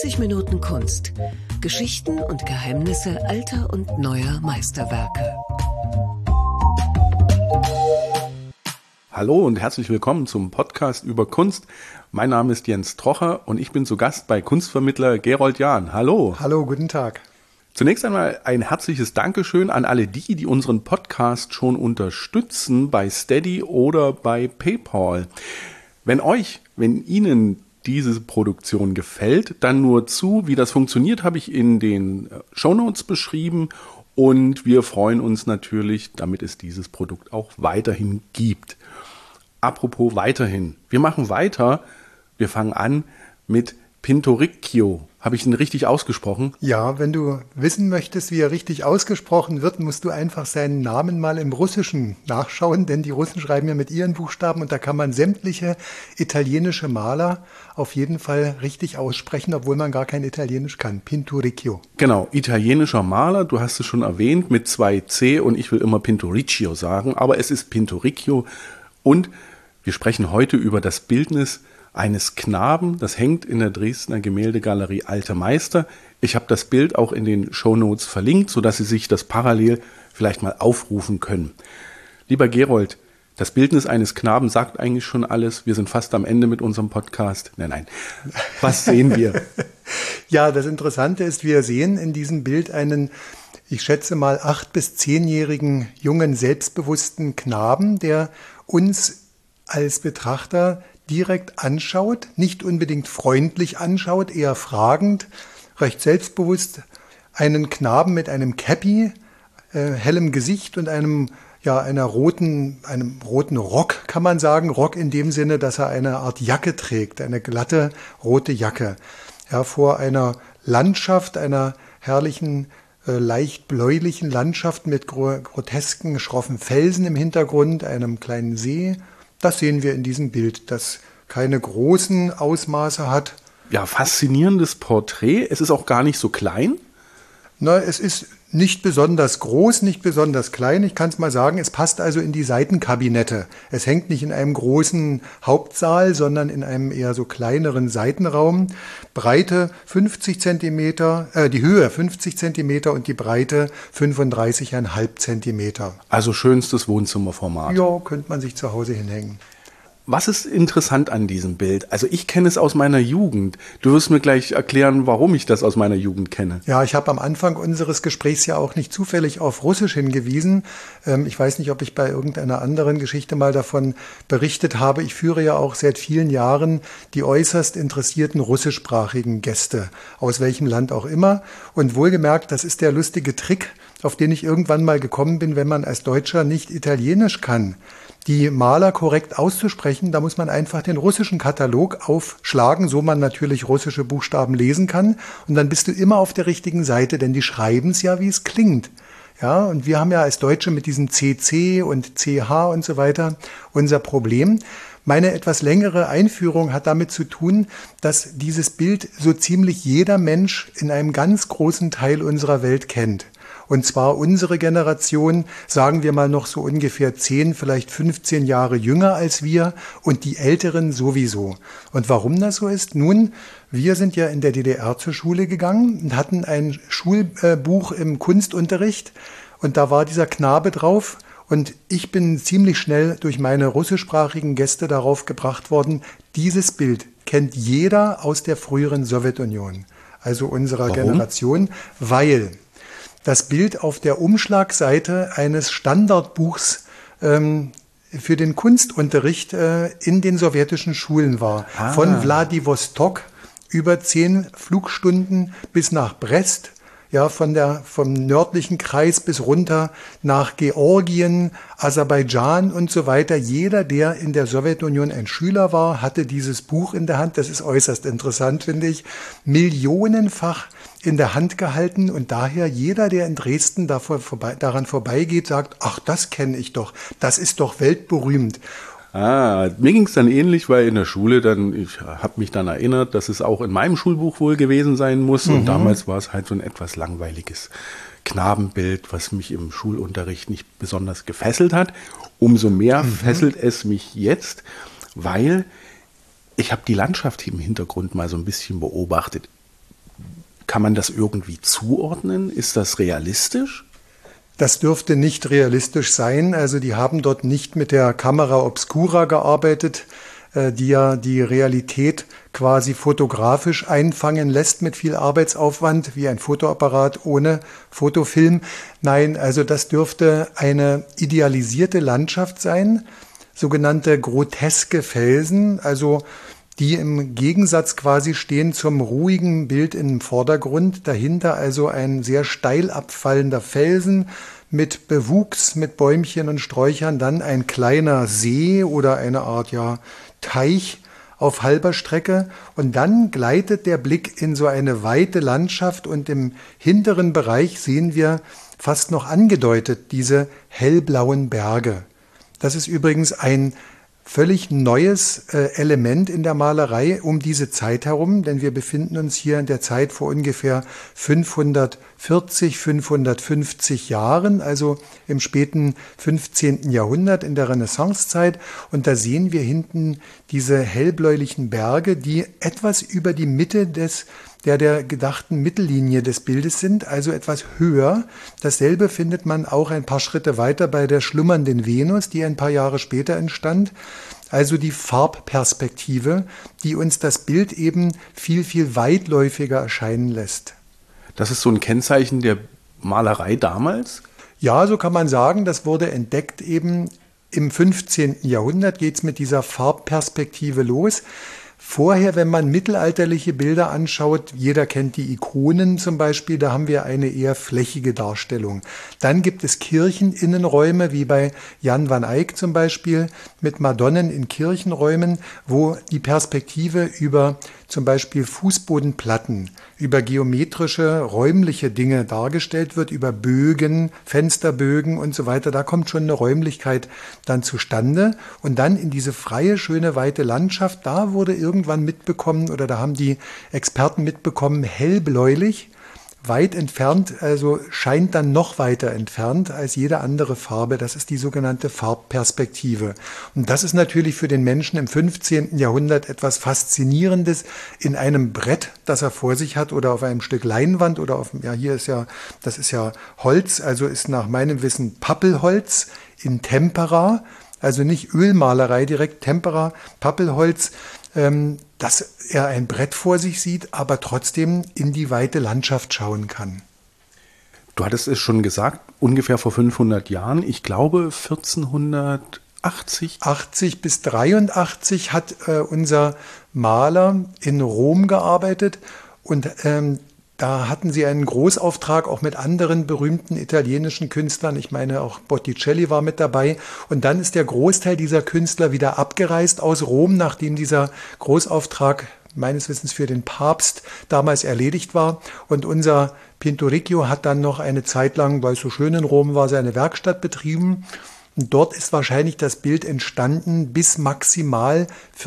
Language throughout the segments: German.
90 Minuten Kunst. Geschichten und Geheimnisse alter und neuer Meisterwerke. Hallo und herzlich willkommen zum Podcast über Kunst. Mein Name ist Jens Trocher und ich bin zu Gast bei Kunstvermittler Gerold Jahn. Hallo. Hallo, guten Tag. Zunächst einmal ein herzliches Dankeschön an alle die unseren Podcast schon unterstützen bei Steady oder bei PayPal. Wenn Ihnen diese Produktion gefällt, dann nur zu. Wie das funktioniert, habe ich in den Shownotes beschrieben und wir freuen uns natürlich, damit es dieses Produkt auch weiterhin gibt. Apropos weiterhin. Wir machen weiter. Wir fangen an mit Pinturicchio. Habe ich ihn richtig ausgesprochen? Ja, wenn du wissen möchtest, wie er richtig ausgesprochen wird, musst du einfach seinen Namen mal im Russischen nachschauen, denn die Russen schreiben ja mit ihren Buchstaben und da kann man sämtliche italienische Maler auf jeden Fall richtig aussprechen, obwohl man gar kein Italienisch kann. Pinturicchio. Genau, italienischer Maler, du hast es schon erwähnt, mit 2 C und ich will immer Pinturicchio sagen, aber es ist Pinturicchio und wir sprechen heute über das Bildnis eines Knaben, das hängt in der Dresdner Gemäldegalerie Alte Meister. Ich habe das Bild auch in den Shownotes verlinkt, sodass Sie sich das parallel vielleicht mal aufrufen können. Lieber Gerold, das Bildnis eines Knaben sagt eigentlich schon alles. Wir sind fast am Ende mit unserem Podcast. Nein. Was sehen wir? Ja, das Interessante ist, wir sehen in diesem Bild einen, ich schätze mal 8- bis 10-jährigen jungen, selbstbewussten Knaben, der uns als Betrachter direkt anschaut, nicht unbedingt freundlich anschaut, eher fragend, recht selbstbewusst, einen Knaben mit einem Käppi, hellem Gesicht und einem roten Rock, kann man sagen. Rock in dem Sinne, dass er eine Art Jacke trägt, eine glatte rote Jacke. Ja, vor einer Landschaft, einer herrlichen, leicht bläulichen Landschaft mit grotesken, schroffen Felsen im Hintergrund, einem kleinen See. Das sehen wir in diesem Bild, das keine großen Ausmaße hat. Ja, faszinierendes Porträt. Es ist auch gar nicht so klein. Na, es ist nicht besonders groß, nicht besonders klein. Ich kann es mal sagen, es passt also in die Seitenkabinette. Es hängt nicht in einem großen Hauptsaal, sondern in einem eher so kleineren Seitenraum. Breite 50 Zentimeter, die Höhe 50 Zentimeter und die Breite 35,5 Zentimeter. Also schönstes Wohnzimmerformat. Ja, könnte man sich zu Hause hinhängen. Was ist interessant an diesem Bild? Also ich kenne es aus meiner Jugend. Du wirst mir gleich erklären, warum ich das aus meiner Jugend kenne. Ja, ich habe am Anfang unseres Gesprächs ja auch nicht zufällig auf Russisch hingewiesen. Ich weiß nicht, ob ich bei irgendeiner anderen Geschichte mal davon berichtet habe. Ich führe ja auch seit vielen Jahren die äußerst interessierten russischsprachigen Gäste, aus welchem Land auch immer. Und wohlgemerkt, das ist der lustige Trick, auf den ich irgendwann mal gekommen bin, wenn man als Deutscher nicht Italienisch kann. Die Maler korrekt auszusprechen, da muss man einfach den russischen Katalog aufschlagen, so man natürlich russische Buchstaben lesen kann. Und dann bist du immer auf der richtigen Seite, denn die schreiben es ja, wie es klingt. Ja, und wir haben ja als Deutsche mit diesem CC und CH und so weiter unser Problem. Meine etwas längere Einführung hat damit zu tun, dass dieses Bild so ziemlich jeder Mensch in einem ganz großen Teil unserer Welt kennt. Und zwar unsere Generation, sagen wir mal noch so ungefähr 10, vielleicht 15 Jahre jünger als wir und die Älteren sowieso. Und warum das so ist? Nun, wir sind ja in der DDR zur Schule gegangen und hatten ein Schulbuch im Kunstunterricht und da war dieser Knabe drauf. Und ich bin ziemlich schnell durch meine russischsprachigen Gäste darauf gebracht worden, dieses Bild kennt jeder aus der früheren Sowjetunion, also unserer Generation, weil das Bild auf der Umschlagseite eines Standardbuchs für den Kunstunterricht in den sowjetischen Schulen war. Von Wladiwostok über 10 Flugstunden bis nach Brest. Ja, vom nördlichen Kreis bis runter nach Georgien, Aserbaidschan und so weiter. Jeder, der in der Sowjetunion ein Schüler war, hatte dieses Buch in der Hand. Das ist äußerst interessant, finde ich. Millionenfach in der Hand gehalten und daher jeder, der in Dresden daran vorbeigeht, sagt, ach, das kenne ich doch. Das ist doch weltberühmt. Mir ging es dann ähnlich, weil in der Schule ich habe mich dann erinnert, dass es auch in meinem Schulbuch wohl gewesen sein muss. Und damals war es halt so ein etwas langweiliges Knabenbild, was mich im Schulunterricht nicht besonders gefesselt hat. Umso mehr fesselt es mich jetzt, weil ich habe die Landschaft im Hintergrund mal so ein bisschen beobachtet. Kann man das irgendwie zuordnen? Ist das realistisch? Das dürfte nicht realistisch sein. Also die haben dort nicht mit der Camera Obscura gearbeitet, die ja die Realität quasi fotografisch einfangen lässt mit viel Arbeitsaufwand, wie ein Fotoapparat ohne Fotofilm. Nein, also das dürfte eine idealisierte Landschaft sein, sogenannte groteske Felsen, also die im Gegensatz quasi stehen zum ruhigen Bild im Vordergrund. Dahinter also ein sehr steil abfallender Felsen mit Bewuchs, mit Bäumchen und Sträuchern, dann ein kleiner See oder eine Art Teich auf halber Strecke und dann gleitet der Blick in so eine weite Landschaft und im hinteren Bereich sehen wir fast noch angedeutet diese hellblauen Berge. Das ist übrigens ein völlig neues Element in der Malerei um diese Zeit herum, denn wir befinden uns hier in der Zeit vor ungefähr 540, 550 Jahren, also im späten 15. Jahrhundert in der Renaissancezeit. Und da sehen wir hinten diese hellbläulichen Berge, die etwas über die Mitte der gedachten Mittellinie des Bildes sind, also etwas höher. Dasselbe findet man auch ein paar Schritte weiter bei der schlummernden Venus, die ein paar Jahre später entstand. Also die Farbperspektive, die uns das Bild eben viel, viel weitläufiger erscheinen lässt. Das ist so ein Kennzeichen der Malerei damals? Ja, so kann man sagen, das wurde entdeckt eben im 15. Jahrhundert, geht es mit dieser Farbperspektive los. Vorher, wenn man mittelalterliche Bilder anschaut, jeder kennt die Ikonen zum Beispiel, da haben wir eine eher flächige Darstellung. Dann gibt es Kircheninnenräume, wie bei Jan van Eyck zum Beispiel, mit Madonnen in Kirchenräumen, wo die Perspektive über zum Beispiel Fußbodenplatten, über geometrische, räumliche Dinge dargestellt wird, über Bögen, Fensterbögen und so weiter. Da kommt schon eine Räumlichkeit dann zustande. Und dann in diese freie, schöne, weite Landschaft, da wurde irgendwann mitbekommen, oder da haben die Experten mitbekommen, hellbläulich, weit entfernt, also scheint dann noch weiter entfernt als jede andere Farbe. Das ist die sogenannte Farbperspektive. Und das ist natürlich für den Menschen im 15. Jahrhundert etwas Faszinierendes in einem Brett, das er vor sich hat oder auf einem Stück Leinwand oder das ist ja Holz, also ist nach meinem Wissen Pappelholz in Tempera, also nicht Ölmalerei direkt, Tempera, Pappelholz, dass er ein Brett vor sich sieht, aber trotzdem in die weite Landschaft schauen kann. Du hattest es schon gesagt, ungefähr vor 500 Jahren, ich glaube 1480. 80 bis 83 hat unser Maler in Rom gearbeitet und da hatten sie einen Großauftrag auch mit anderen berühmten italienischen Künstlern. Ich meine, auch Botticelli war mit dabei. Und dann ist der Großteil dieser Künstler wieder abgereist aus Rom, nachdem dieser Großauftrag meines Wissens für den Papst damals erledigt war. Und unser Pinturicchio hat dann noch eine Zeit lang, weil es so schön in Rom war, seine Werkstatt betrieben. Und dort ist wahrscheinlich das Bild entstanden bis maximal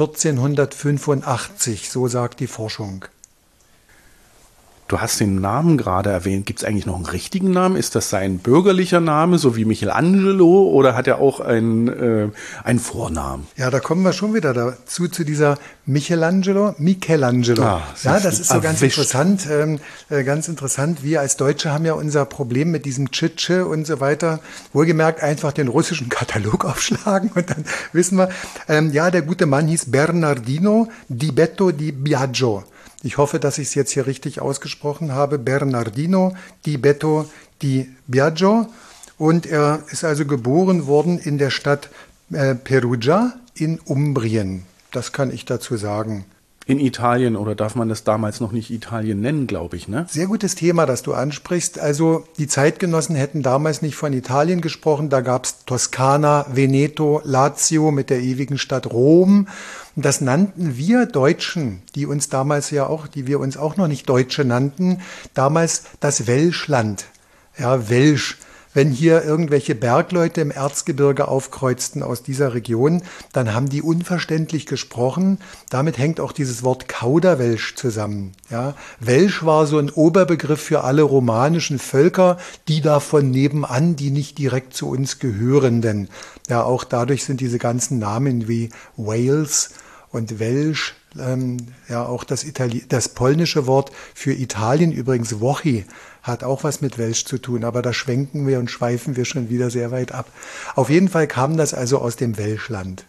1485, so sagt die Forschung. Du hast den Namen gerade erwähnt. Gibt es eigentlich noch einen richtigen Namen? Ist das sein bürgerlicher Name, so wie Michelangelo, oder hat er auch einen Vornamen? Ja, da kommen wir schon wieder dazu, zu dieser Michelangelo. Das ist so ganz interessant. Ganz interessant. Wir als Deutsche haben ja unser Problem mit diesem Tschitsche und so weiter. Wohlgemerkt einfach den russischen Katalog aufschlagen und dann wissen wir, der gute Mann hieß Bernardino di Betto di Biagio. Ich hoffe, dass ich es jetzt hier richtig ausgesprochen habe. Bernardino di Betto di Biagio. Und er ist also geboren worden in der Stadt Perugia in Umbrien. Das kann ich dazu sagen. In Italien, oder darf man das damals noch nicht Italien nennen, glaube ich, ne? Sehr gutes Thema, das du ansprichst. Also die Zeitgenossen hätten damals nicht von Italien gesprochen. Da gab es Toskana, Veneto, Lazio mit der ewigen Stadt Rom. Und das nannten wir Deutschen, die wir uns auch noch nicht Deutsche nannten, damals das Welschland. Ja, Welsch. Wenn hier irgendwelche Bergleute im Erzgebirge aufkreuzten aus dieser Region, dann haben die unverständlich gesprochen. Damit hängt auch dieses Wort Kauderwelsch zusammen. Ja, Welsch war so ein Oberbegriff für alle romanischen Völker, die da von nebenan, die nicht direkt zu uns gehörenden. Ja, auch dadurch sind diese ganzen Namen wie Wales und Welsch, Ja, auch das polnische Wort für Italien, übrigens Włochy, hat auch was mit Welsch zu tun, aber da schwenken wir und schweifen wir schon wieder sehr weit ab. Auf jeden Fall kam das also aus dem Welschland.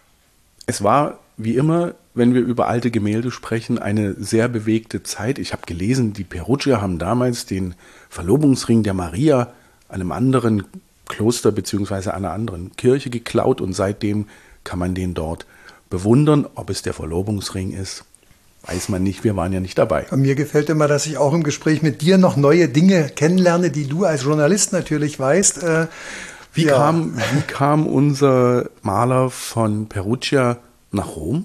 Es war, wie immer, wenn wir über alte Gemälde sprechen, eine sehr bewegte Zeit. Ich habe gelesen, die Perugia haben damals den Verlobungsring der Maria einem anderen Kloster bzw. einer anderen Kirche geklaut und seitdem kann man den dort bewundern. Ob es der Verlobungsring ist, weiß man nicht. Wir waren ja nicht dabei. Mir gefällt immer, dass ich auch im Gespräch mit dir noch neue Dinge kennenlerne, die du als Journalist natürlich weißt. Wie kam unser Maler von Perugia nach Rom?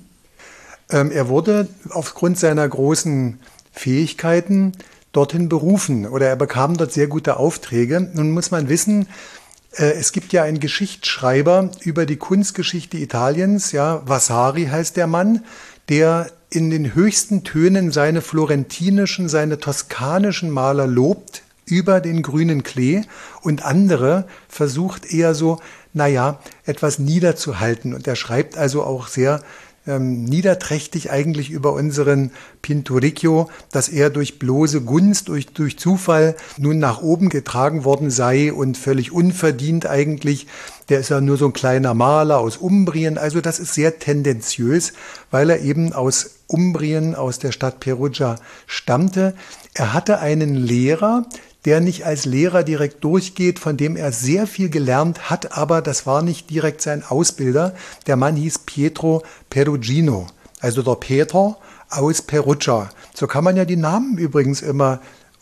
Er wurde aufgrund seiner großen Fähigkeiten dorthin berufen oder er bekam dort sehr gute Aufträge. Nun muss man wissen, es gibt ja einen Geschichtsschreiber über die Kunstgeschichte Italiens, ja, Vasari heißt der Mann, der in den höchsten Tönen seine florentinischen, seine toskanischen Maler lobt über den grünen Klee und andere versucht eher so, etwas niederzuhalten. Und er schreibt also auch sehr niederträchtig eigentlich über unseren Pinturicchio, dass er durch bloße Gunst, durch Zufall nun nach oben getragen worden sei und völlig unverdient eigentlich. Der ist ja nur so ein kleiner Maler aus Umbrien. Also das ist sehr tendenziös, weil er eben aus Umbrien, aus der Stadt Perugia stammte. Er hatte einen Lehrer, der nicht als Lehrer direkt durchgeht, von dem er sehr viel gelernt hat, aber das war nicht direkt sein Ausbilder. Der Mann hieß Pietro Perugino, also der Peter aus Perugia. So kann man ja die Namen übrigens immer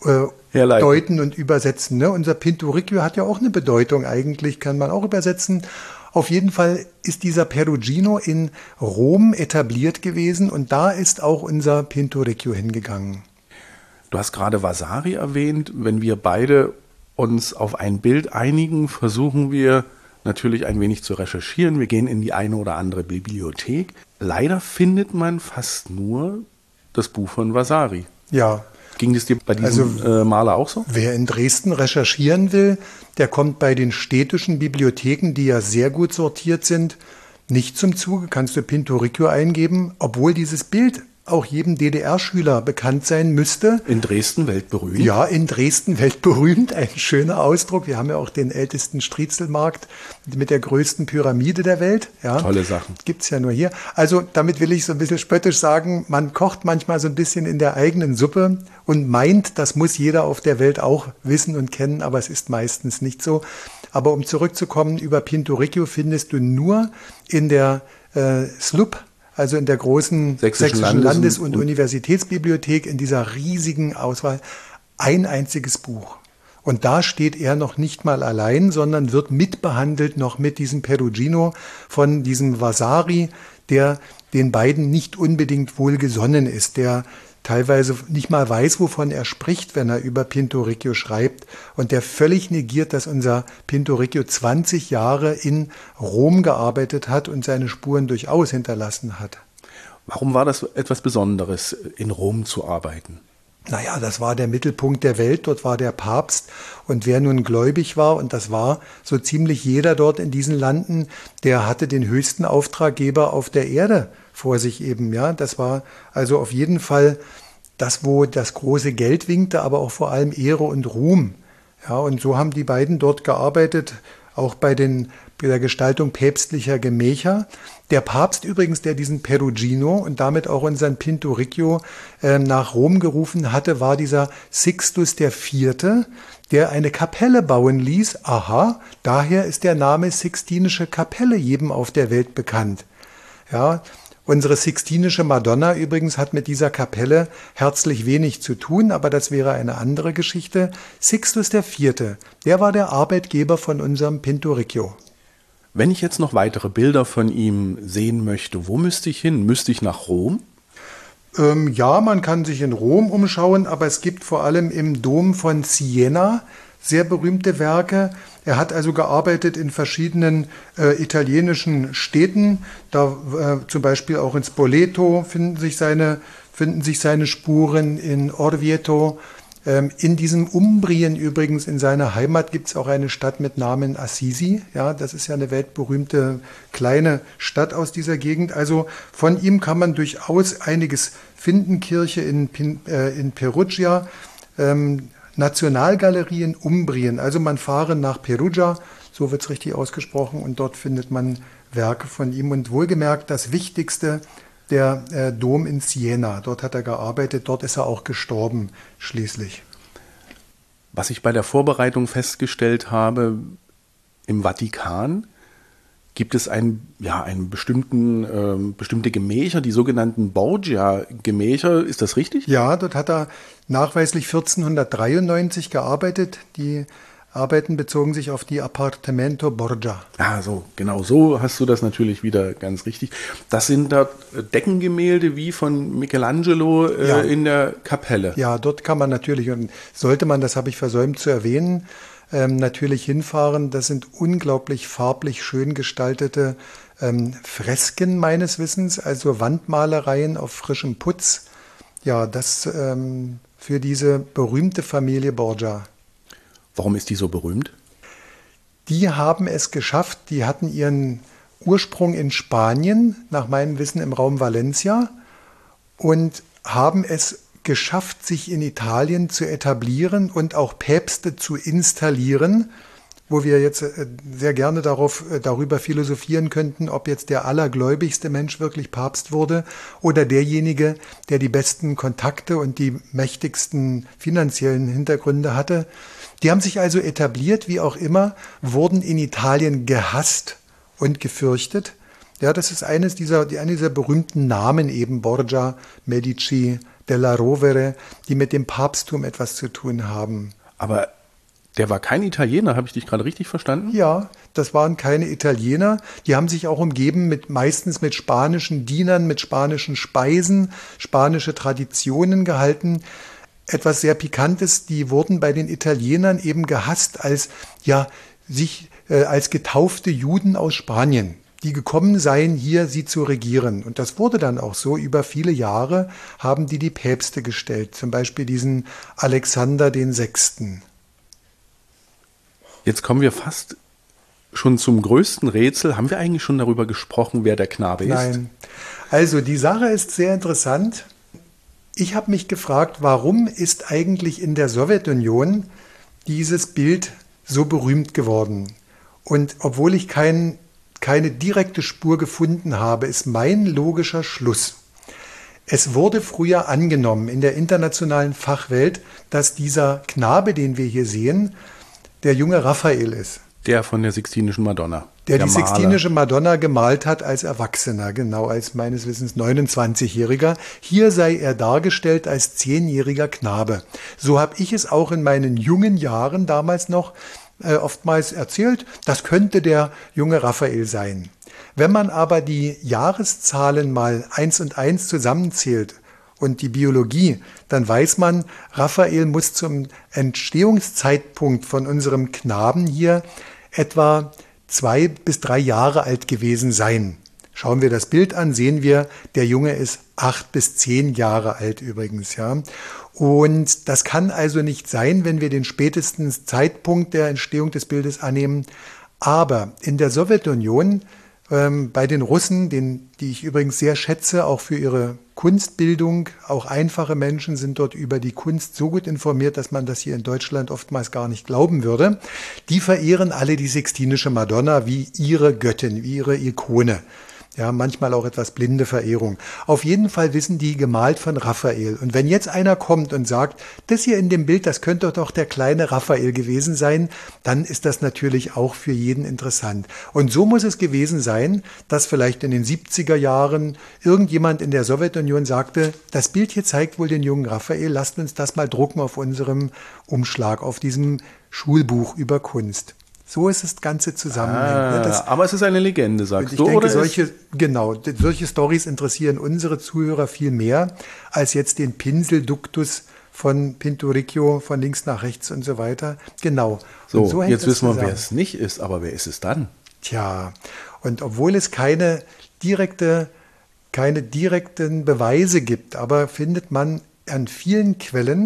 deuten und übersetzen. Ne? Unser Pinturicchio hat ja auch eine Bedeutung eigentlich, kann man auch übersetzen. Auf jeden Fall ist dieser Perugino in Rom etabliert gewesen und da ist auch unser Pinturicchio hingegangen. Du hast gerade Vasari erwähnt. Wenn wir beide uns auf ein Bild einigen, versuchen wir natürlich ein wenig zu recherchieren. Wir gehen in die eine oder andere Bibliothek. Leider findet man fast nur das Buch von Vasari. Ja. Ging das dir bei diesem Maler auch so? Wer in Dresden recherchieren will, der kommt bei den städtischen Bibliotheken, die ja sehr gut sortiert sind, nicht zum Zuge. Kannst du Pinturicchio eingeben, obwohl dieses Bild auch jedem DDR-Schüler bekannt sein müsste. In Dresden weltberühmt? Ja, in Dresden weltberühmt, ein schöner Ausdruck. Wir haben ja auch den ältesten Striezelmarkt mit der größten Pyramide der Welt. Ja, tolle Sachen. Gibt's ja nur hier. Also damit will ich so ein bisschen spöttisch sagen, man kocht manchmal so ein bisschen in der eigenen Suppe und meint, das muss jeder auf der Welt auch wissen und kennen, aber es ist meistens nicht so. Aber um zurückzukommen, über Pinturicchio findest du nur in der SLUB, also in der großen sächsischen Landes- und Universitätsbibliothek, in dieser riesigen Auswahl, ein einziges Buch. Und da steht er noch nicht mal allein, sondern wird mitbehandelt noch mit diesem Perugino von diesem Vasari, der den beiden nicht unbedingt wohlgesonnen ist, der teilweise nicht mal weiß, wovon er spricht, wenn er über Pinturicchio schreibt und der völlig negiert, dass unser Pinturicchio 20 Jahre in Rom gearbeitet hat und seine Spuren durchaus hinterlassen hat. Warum war das etwas Besonderes, in Rom zu arbeiten? Naja, das war der Mittelpunkt der Welt, dort war der Papst und wer nun gläubig war, und das war so ziemlich jeder dort in diesen Landen, der hatte den höchsten Auftraggeber auf der Erde vor sich eben, ja. Das war also auf jeden Fall das, wo das große Geld winkte, aber auch vor allem Ehre und Ruhm. Ja, und so haben die beiden dort gearbeitet, auch bei der Gestaltung päpstlicher Gemächer. Der Papst übrigens, der diesen Perugino und damit auch unseren Pinturicchio nach Rom gerufen hatte, war dieser Sixtus IV., der eine Kapelle bauen ließ. Aha, daher ist der Name Sixtinische Kapelle jedem auf der Welt bekannt. Ja, unsere Sixtinische Madonna übrigens hat mit dieser Kapelle herzlich wenig zu tun, aber das wäre eine andere Geschichte. Sixtus IV., der war der Arbeitgeber von unserem Pinturicchio. Wenn ich jetzt noch weitere Bilder von ihm sehen möchte, wo müsste ich hin? Müsste ich nach Rom? Ja, man kann sich in Rom umschauen, aber es gibt vor allem im Dom von Siena sehr berühmte Werke. Er hat also gearbeitet in verschiedenen italienischen Städten, da zum Beispiel auch in Spoleto finden sich seine Spuren, in Orvieto, In diesem Umbrien übrigens, in seiner Heimat, gibt es auch eine Stadt mit Namen Assisi. Ja, das ist ja eine weltberühmte kleine Stadt aus dieser Gegend. Also von ihm kann man durchaus einiges finden. Kirche in Perugia, Nationalgalerie in Umbrien. Also man fahre nach Perugia, so wird es richtig ausgesprochen, und dort findet man Werke von ihm. Und wohlgemerkt das Wichtigste, der Dom in Siena. Dort hat er gearbeitet, dort ist er auch gestorben schließlich. Was ich bei der Vorbereitung festgestellt habe, im Vatikan gibt es bestimmte Gemächer, die sogenannten Borgia-Gemächer. Ist das richtig? Ja, dort hat er nachweislich 1493 gearbeitet. Die Arbeiten bezogen sich auf die Appartamento Borgia. Ah, so, genau, so hast du das natürlich wieder ganz richtig. Das sind da Deckengemälde wie von Michelangelo in der Kapelle. Ja, dort kann man natürlich, und sollte man, das habe ich versäumt zu erwähnen, natürlich hinfahren. Das sind unglaublich farblich schön gestaltete Fresken meines Wissens, also Wandmalereien auf frischem Putz. Ja, das für diese berühmte Familie Borgia. Warum ist die so berühmt? Die haben es geschafft, die hatten ihren Ursprung in Spanien, nach meinem Wissen im Raum Valencia, und haben es geschafft, sich in Italien zu etablieren und auch Päpste zu installieren, wo wir jetzt sehr gerne darüber philosophieren könnten, ob jetzt der allergläubigste Mensch wirklich Papst wurde oder derjenige, der die besten Kontakte und die mächtigsten finanziellen Hintergründe hatte. Die haben sich also etabliert, wie auch immer, wurden in Italien gehasst und gefürchtet. Ja, das ist einer dieser berühmten Namen eben, Borgia, Medici, della Rovere, die mit dem Papsttum etwas zu tun haben. Aber der war kein Italiener, habe ich dich gerade richtig verstanden? Ja, das waren keine Italiener. Die haben sich auch umgeben meistens mit spanischen Dienern, mit spanischen Speisen, spanische Traditionen gehalten. Etwas sehr Pikantes, die wurden bei den Italienern eben gehasst als getaufte Juden aus Spanien, die gekommen seien, hier sie zu regieren. Und das wurde dann auch so. Über viele Jahre haben die Päpste gestellt, zum Beispiel diesen Alexander VI. Jetzt kommen wir fast schon zum größten Rätsel. Haben wir eigentlich schon darüber gesprochen, wer der Knabe ist? Nein. Also die Sache ist sehr interessant. Ich habe mich gefragt, warum ist eigentlich in der Sowjetunion dieses Bild so berühmt geworden? Und obwohl ich keine direkte Spur gefunden habe, ist mein logischer Schluss: Es wurde früher angenommen in der internationalen Fachwelt, dass dieser Knabe, den wir hier sehen, der junge Raphael ist. Der von der Sixtinischen Madonna. Der die Sixtinische Madonna gemalt hat als Erwachsener, genau, als meines Wissens 29-Jähriger. Hier sei er dargestellt als 10-jähriger Knabe. So habe ich es auch in meinen jungen Jahren damals noch oftmals erzählt. Das könnte der junge Raphael sein. Wenn man aber die Jahreszahlen mal 1 und 1 zusammenzählt und die Biologie, dann weiß man, Raphael muss zum Entstehungszeitpunkt von unserem Knaben hier etwa 2 bis 3 Jahre alt gewesen sein. Schauen wir das Bild an, sehen wir, der Junge ist 8 bis 10 Jahre alt übrigens, ja. Und das kann also nicht sein, wenn wir den spätesten Zeitpunkt der Entstehung des Bildes annehmen. Aber in der Sowjetunion, bei den Russen, die ich übrigens sehr schätze, auch für ihre Kunstbildung, auch einfache Menschen sind dort über die Kunst so gut informiert, dass man das hier in Deutschland oftmals gar nicht glauben würde. Die verehren alle die Sixtinische Madonna wie ihre Göttin, wie ihre Ikone. Ja, manchmal auch etwas blinde Verehrung. Auf jeden Fall wissen die, gemalt von Raphael. Und wenn jetzt einer kommt und sagt, das hier in dem Bild, das könnte doch der kleine Raphael gewesen sein, dann ist das natürlich auch für jeden interessant. Und so muss es gewesen sein, dass vielleicht in den 70er Jahren irgendjemand in der Sowjetunion sagte, das Bild hier zeigt wohl den jungen Raphael, lasst uns das mal drucken auf unserem Umschlag, auf diesem Schulbuch über Kunst. So ist das Ganze zusammenhängend. Aber es ist eine Legende, sagst du, oder? Denke, solche Storys interessieren unsere Zuhörer viel mehr als jetzt den Pinselduktus von Pinturicchio von links nach rechts und so weiter. Genau. So jetzt wissen wir, wer es nicht ist, aber wer ist es dann? Tja, und obwohl es keine direkten Beweise gibt, aber findet man an vielen Quellen,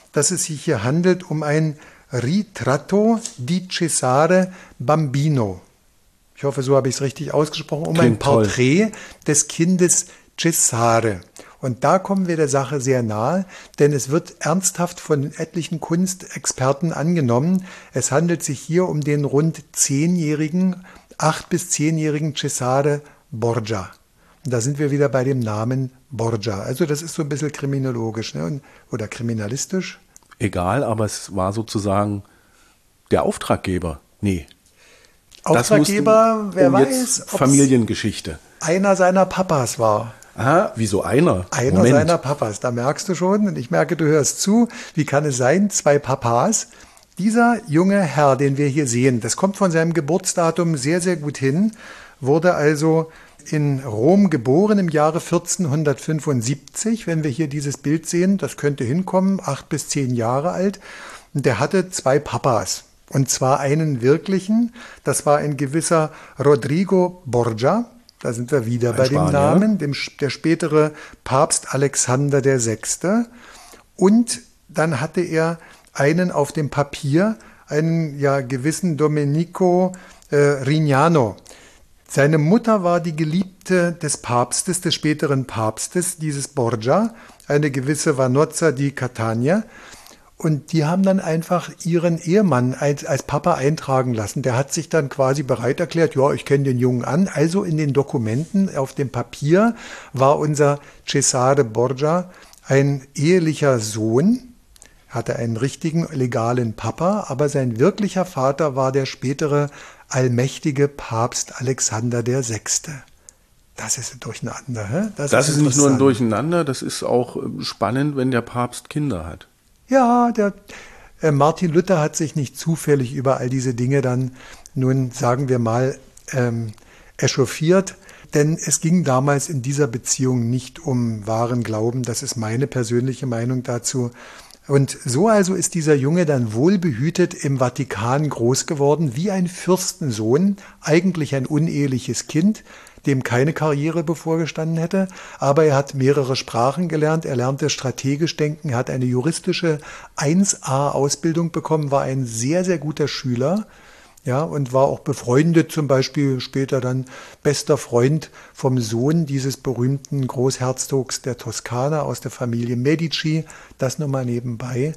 dass es sich hier handelt um ein Ritratto di Cesare Bambino. Ich hoffe, so habe ich es richtig ausgesprochen, um ein Porträt des Kindes Cesare. Und da kommen wir der Sache sehr nahe, denn es wird ernsthaft von etlichen Kunstexperten angenommen, es handelt sich hier um den rund 10-jährigen, 8- bis 10-jährigen Cesare Borgia. Und da sind wir wieder bei dem Namen Borgia. Also das ist so ein bisschen kriminologisch, ne? Oder kriminalistisch. Egal, aber es war sozusagen der Auftraggeber. Nee. Auftraggeber, wer weiß, ob Familiengeschichte. Einer seiner Papas war. Ah, wieso einer? Einer seiner Papas, da merkst du schon, und ich merke, du hörst zu, wie kann es sein, 2 Papas? Dieser junge Herr, den wir hier sehen, das kommt von seinem Geburtsdatum sehr, sehr gut hin, wurde also in Rom geboren im Jahre 1475, wenn wir hier dieses Bild sehen, das könnte hinkommen, 8 bis 10 Jahre alt, und der hatte 2 Papas. Und zwar einen wirklichen, das war ein gewisser Rodrigo Borgia. Da sind wir wieder bei dem Namen, der spätere Papst Alexander VI. Und dann hatte er einen auf dem Papier, einen gewissen Domenico Rignano. Seine Mutter war die Geliebte des Papstes, des späteren Papstes, dieses Borgia, eine gewisse Vanozza di Catania. Und die haben dann einfach ihren Ehemann als Papa eintragen lassen. Der hat sich dann quasi bereit erklärt, ja, ich kenne den Jungen an. Also in den Dokumenten auf dem Papier war unser Cesare Borgia ein ehelicher Sohn, hatte einen richtigen legalen Papa, aber sein wirklicher Vater war der spätere allmächtige Papst Alexander VI. Das ist ein Durcheinander. Hä? Das ist nicht nur ein Durcheinander, das ist auch spannend, wenn der Papst Kinder hat. Ja, der Martin Luther hat sich nicht zufällig über all diese Dinge dann nun, sagen wir mal, echauffiert, denn es ging damals in dieser Beziehung nicht um wahren Glauben, das ist meine persönliche Meinung dazu. Und so also ist dieser Junge dann wohlbehütet im Vatikan groß geworden, wie ein Fürstensohn, eigentlich ein uneheliches Kind, dem keine Karriere bevorgestanden hätte, aber er hat mehrere Sprachen gelernt, er lernte strategisch denken, er hat eine juristische 1A-Ausbildung bekommen, war ein sehr, sehr guter Schüler, ja, und war auch befreundet, zum Beispiel später dann bester Freund vom Sohn dieses berühmten Großherzogs der Toskana aus der Familie Medici, das nur mal nebenbei.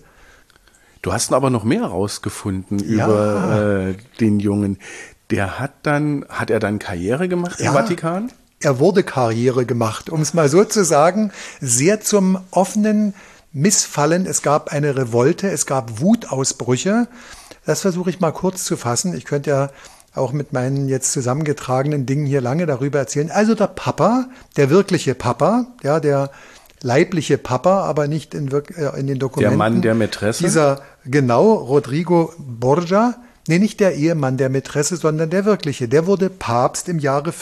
Du hast aber noch mehr rausgefunden über den Jungen. Hat er dann Karriere gemacht im Vatikan? Er wurde Karriere gemacht, um es mal so zu sagen, sehr zum offenen Missfallen. Es gab eine Revolte, es gab Wutausbrüche. Das versuche ich mal kurz zu fassen. Ich könnte ja auch mit meinen jetzt zusammengetragenen Dingen hier lange darüber erzählen. Also der Papa, der wirkliche Papa, ja, der leibliche Papa, aber nicht in den Dokumenten. Der Mann der Mätresse? Rodrigo Borgia. Nee, nicht der Ehemann der Mätresse, sondern der wirkliche. Der wurde Papst im Jahre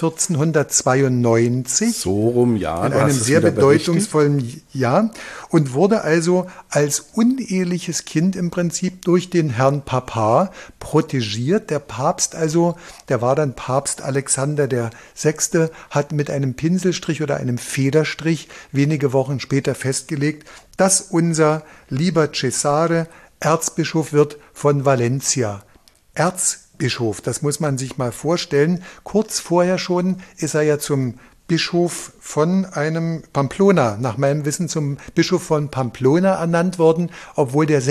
1492. So rum, ja. In einem sehr bedeutungsvollen Jahr. Und wurde also als uneheliches Kind im Prinzip durch den Herrn Papa protegiert. Der Papst also, der war dann Papst Alexander VI., hat mit einem Pinselstrich oder einem Federstrich wenige Wochen später festgelegt, dass unser lieber Cesare Erzbischof wird von Valencia. Erzbischof, das muss man sich mal vorstellen. Kurz vorher schon ist er ja zum Bischof von einem Pamplona, nach meinem Wissen zum Bischof von Pamplona ernannt worden, obwohl der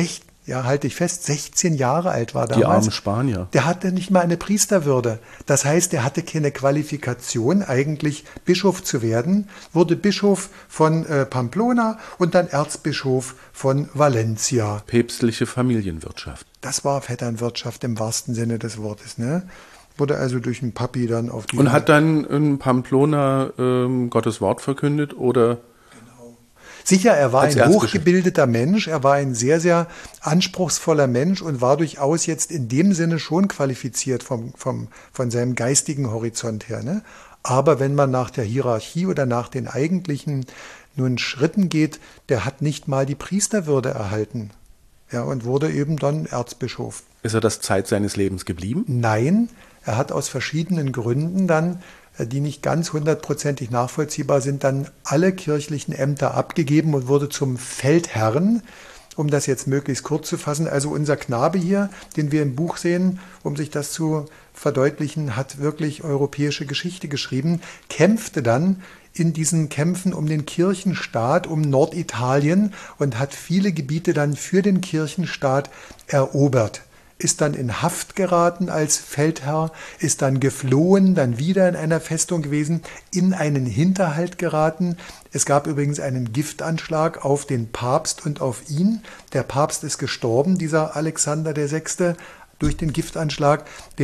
16 Jahre alt war damals. Die armen Spanier. Der hatte nicht mal eine Priesterwürde. Das heißt, er hatte keine Qualifikation, eigentlich Bischof zu werden, wurde Bischof von Pamplona und dann Erzbischof von Valencia. Päpstliche Familienwirtschaft. Das war Vetternwirtschaft im wahrsten Sinne des Wortes, ne? Wurde also durch einen Papi dann auf die... Und hat dann in Pamplona Gottes Wort verkündet, oder... Sicher, er war ein hochgebildeter Mensch, er war ein sehr, sehr anspruchsvoller Mensch und war durchaus jetzt in dem Sinne schon qualifiziert von seinem geistigen Horizont her. Ne? Aber wenn man nach der Hierarchie oder nach den eigentlichen nun Schritten geht, der hat nicht mal die Priesterwürde erhalten, ja, und wurde eben dann Erzbischof. Ist er das Zeit seines Lebens geblieben? Nein, er hat aus verschiedenen Gründen dann, die nicht ganz hundertprozentig nachvollziehbar sind, dann alle kirchlichen Ämter abgegeben und wurde zum Feldherrn um das jetzt möglichst kurz zu fassen. Also unser Knabe hier, den wir im Buch sehen, um sich das zu verdeutlichen, hat wirklich europäische Geschichte geschrieben, kämpfte dann in diesen Kämpfen um den Kirchenstaat, um Norditalien und hat viele Gebiete dann für den Kirchenstaat erobert. Ist dann in Haft geraten als Feldherr, ist dann geflohen, dann wieder in einer Festung gewesen, in einen Hinterhalt geraten. Es gab übrigens einen Giftanschlag auf den Papst und auf ihn. Der Papst ist gestorben, dieser Alexander VI., durch den Giftanschlag.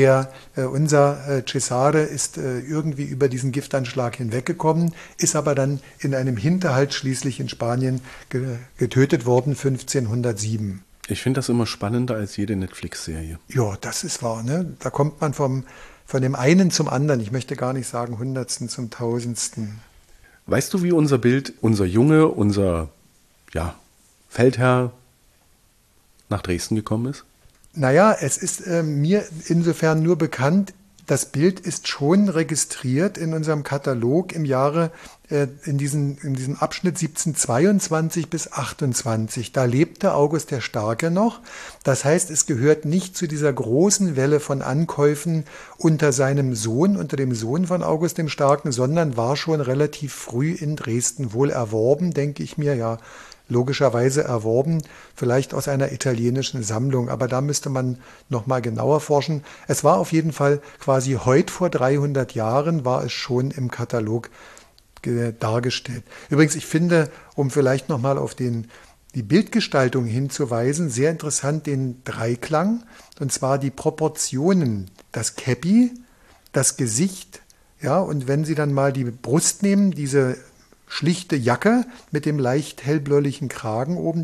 Unser Cesare ist irgendwie über diesen Giftanschlag hinweggekommen, ist aber dann in einem Hinterhalt schließlich in Spanien getötet worden, 1507. Ich finde das immer spannender als jede Netflix-Serie. Ja, das ist wahr, ne? Da kommt man von dem einen zum anderen. Ich möchte gar nicht sagen Hundertsten zum Tausendsten. Weißt du, wie unser Bild, unser Junge, unser Feldherr nach Dresden gekommen ist? Naja, es ist mir insofern nur bekannt, das Bild ist schon registriert in unserem Katalog im Jahre, in diesem Abschnitt 1722 bis 28. Da lebte August der Starke noch. Das heißt, es gehört nicht zu dieser großen Welle von Ankäufen unter dem Sohn von August dem Starken, sondern war schon relativ früh in Dresden wohl erworben, denke ich mir, ja. Logischerweise erworben, vielleicht aus einer italienischen Sammlung, aber da müsste man noch mal genauer forschen. Es war auf jeden Fall quasi heute vor 300 Jahren war es schon im Katalog dargestellt. Übrigens, ich finde, um vielleicht noch mal auf die Bildgestaltung hinzuweisen, sehr interessant den Dreiklang, und zwar die Proportionen, das Käppi, das Gesicht, ja, und wenn Sie dann mal die Brust nehmen, diese schlichte Jacke mit dem leicht hellbläulichen Kragen oben,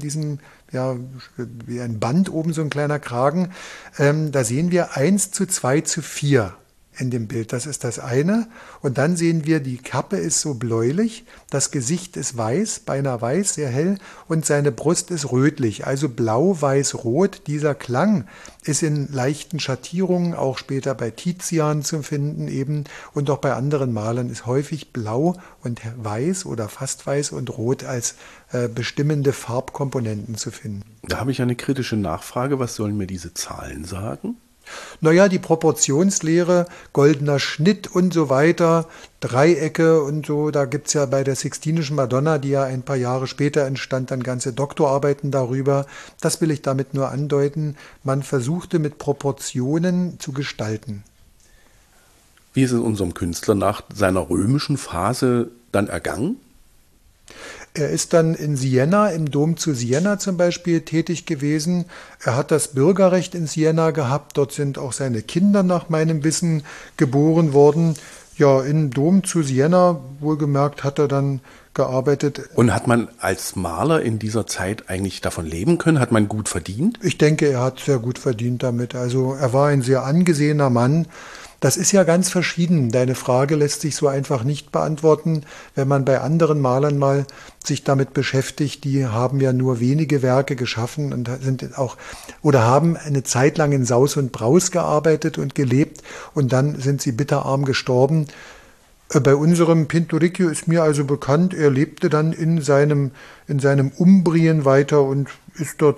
wie ein Band oben, so ein kleiner Kragen. Da sehen wir 1:2:4 in dem Bild. Das ist das eine. Und dann sehen wir, die Kappe ist so bläulich, das Gesicht ist weiß, beinahe weiß, sehr hell, und seine Brust ist rötlich, also blau, weiß, rot. Dieser Klang ist in leichten Schattierungen, auch später bei Tizian zu finden eben, und auch bei anderen Malern ist häufig blau und weiß oder fast weiß und rot als bestimmende Farbkomponenten zu finden. Da habe ich eine kritische Nachfrage. Was sollen mir diese Zahlen sagen? Naja, die Proportionslehre, goldener Schnitt und so weiter, Dreiecke und so, da gibt's ja bei der Sixtinischen Madonna, die ja ein paar Jahre später entstand, dann ganze Doktorarbeiten darüber. Das will ich damit nur andeuten. Man versuchte mit Proportionen zu gestalten. Wie ist es unserem Künstler nach seiner römischen Phase dann ergangen? Er ist dann in Siena, im Dom zu Siena zum Beispiel, tätig gewesen. Er hat das Bürgerrecht in Siena gehabt. Dort sind auch seine Kinder nach meinem Wissen geboren worden. Ja, im Dom zu Siena, wohlgemerkt, hat er dann gearbeitet. Und hat man als Maler in dieser Zeit eigentlich davon leben können? Hat man gut verdient? Ich denke, er hat sehr gut verdient damit. Also er war ein sehr angesehener Mann. Das ist ja ganz verschieden. Deine Frage lässt sich so einfach nicht beantworten. Wenn man bei anderen Malern mal sich damit beschäftigt, die haben ja nur wenige Werke geschaffen und sind auch oder haben eine Zeit lang in Saus und Braus gearbeitet und gelebt und dann sind sie bitterarm gestorben. Bei unserem Pinturicchio ist mir also bekannt, er lebte dann in seinem Umbrien weiter und ist dort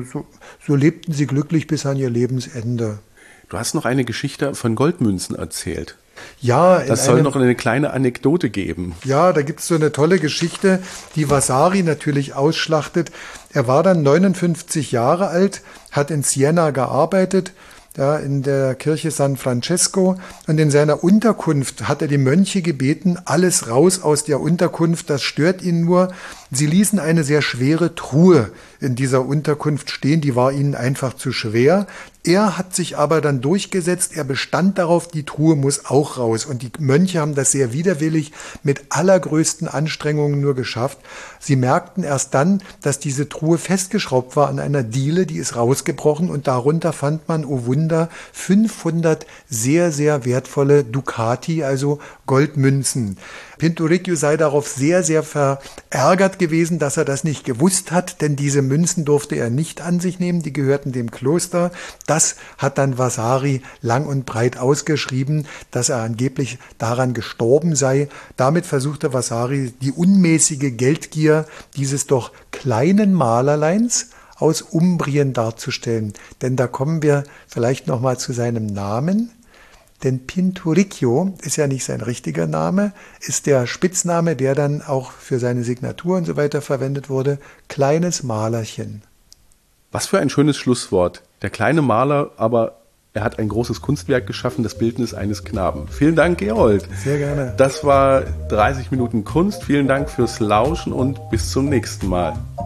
so lebten sie glücklich bis an ihr Lebensende. Du hast noch eine Geschichte von Goldmünzen erzählt. Ja, das soll noch eine kleine Anekdote geben. Ja, da gibt es so eine tolle Geschichte, die Vasari natürlich ausschlachtet. Er war dann 59 Jahre alt, hat in Siena gearbeitet, ja, in der Kirche San Francesco, und in seiner Unterkunft hat er die Mönche gebeten, alles raus aus der Unterkunft, das stört ihn nur. Sie ließen eine sehr schwere Truhe in dieser Unterkunft stehen, die war ihnen einfach zu schwer. Er hat sich aber dann durchgesetzt, er bestand darauf, die Truhe muss auch raus. Und die Mönche haben das sehr widerwillig mit allergrößten Anstrengungen nur geschafft. Sie merkten erst dann, dass diese Truhe festgeschraubt war an einer Diele, die ist rausgebrochen und darunter fand man, oh Wunder, 500 sehr, sehr wertvolle Ducati, also Goldmünzen. Pinturicchio sei darauf sehr, sehr verärgert gewesen, dass er das nicht gewusst hat, denn diese Münzen durfte er nicht an sich nehmen, die gehörten dem Kloster. Das hat dann Vasari lang und breit ausgeschrieben, dass er angeblich daran gestorben sei. Damit versuchte Vasari die unmäßige Geldgier dieses doch kleinen Malerleins aus Umbrien darzustellen. Denn da kommen wir vielleicht nochmal zu seinem Namen. Denn Pinturicchio ist ja nicht sein richtiger Name, ist der Spitzname, der dann auch für seine Signatur und so weiter verwendet wurde. Kleines Malerchen. Was für ein schönes Schlusswort. Der kleine Maler, aber er hat ein großes Kunstwerk geschaffen, das Bildnis eines Knaben. Vielen Dank, Gerold. Sehr gerne. Das war 30 Minuten Kunst. Vielen Dank fürs Lauschen und bis zum nächsten Mal.